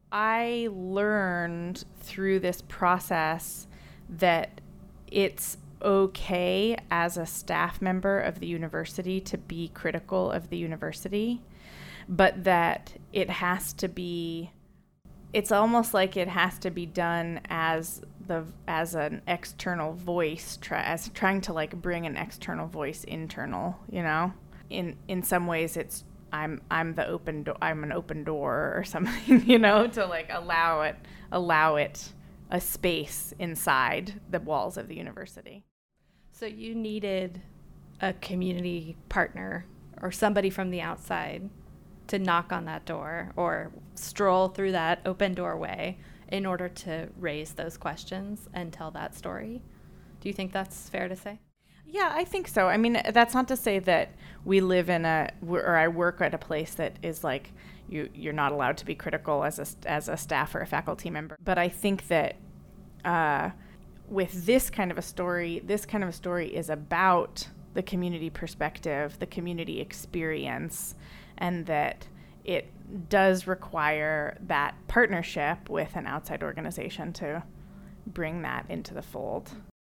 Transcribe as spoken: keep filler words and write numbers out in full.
I learned through this process that it's okay as a staff member of the university to be critical of the university, but that it has to be, it's almost like it has to be done as the as an external voice, try, as trying to like bring an external voice internal, you know? In in some ways it's I'm I'm the open do- I'm an open door or something, you know, to like allow it allow it a space inside the walls of the university. So you needed a community partner or somebody from the outside to knock on that door or stroll through that open doorway in order to raise those questions and tell that story. Do you think that's fair to say? Yeah, I think so. I mean, that's not to say that we live in a, or I work at a place that is like, you, you're not allowed to be critical as a, as a staff or a faculty member. But I think that uh, with this kind of a story, this kind of a story is about the community perspective, the community experience, and that it does require that partnership with an outside organization to bring that into the fold.